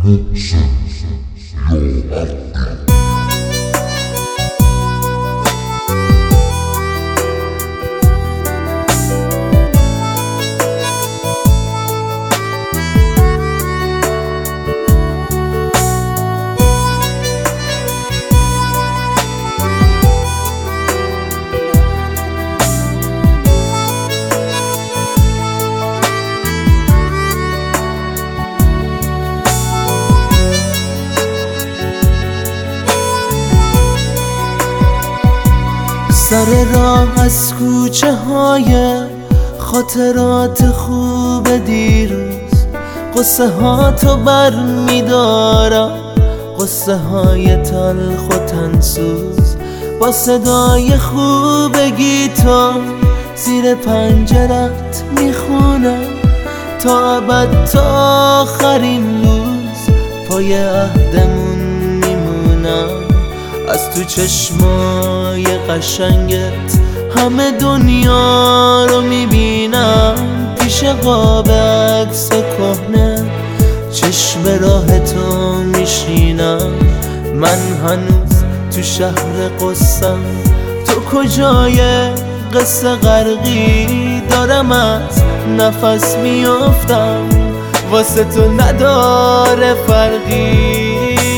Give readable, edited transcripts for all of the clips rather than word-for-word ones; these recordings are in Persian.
محسن یا عبدی. سر راه از کوچه های خاطرات خوب دیروز، قصه ها تو بر می دارم، قصه های تلخ و تنسوز، با صدای خوب گیتار زیر پنجرت می خونم تا ابد، تا آخرین روز پای عهدمون می مونم. از تو چشمای قشنگت همه دنیا رو میبینم، پیش قاب عکس کهنه چشم راه تو میشینم. من هنوز تو شهر قصم، تو کجای قصه غرقی؟ دارم از نفس میافتم، واسه تو نداره فرقی.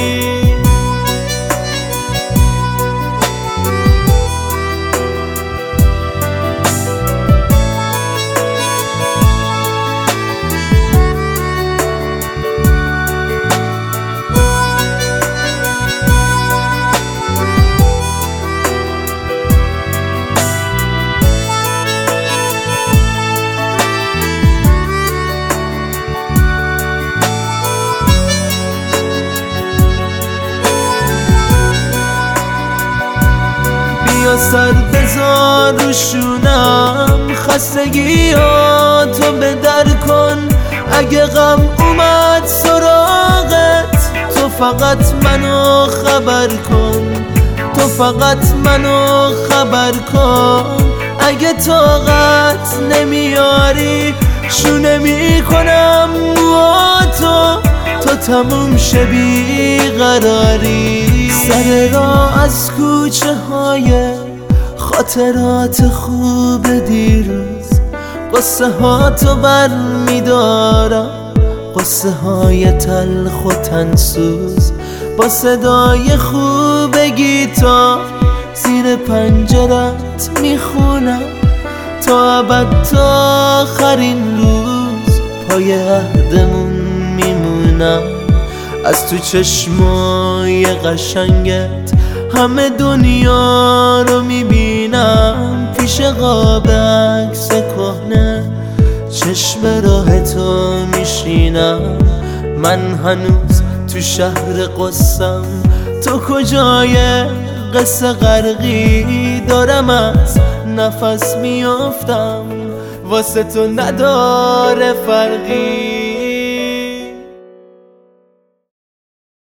سر بذار رو شونم، خستگیاتو به در کن. اگه غم اومد سراغت، تو فقط منو خبر کن، تو فقط منو خبر کن. اگه طاقت نمیاری شونه میکنم موهاتو، تو تموم شه بیقراری. سر راه از کوچه های خاطرات خوب دیروز، قصه ها تو بر می دارم، قصه های تلخ و تنسوز، با صدای خوب گیتار زیر پنجرت می خونم تا ابد، تا آخرین روز پای عهدمون می مونم. از تو چشمای قشنگت همه دنیا رو میبینم، پیش قاب عکس کهنه چشم راه تو میشینم. من هنوز تو شهر قصم، تو کجای قصه غرقی؟ دارم از نفس میافتم، واسه تو نداره فرقی.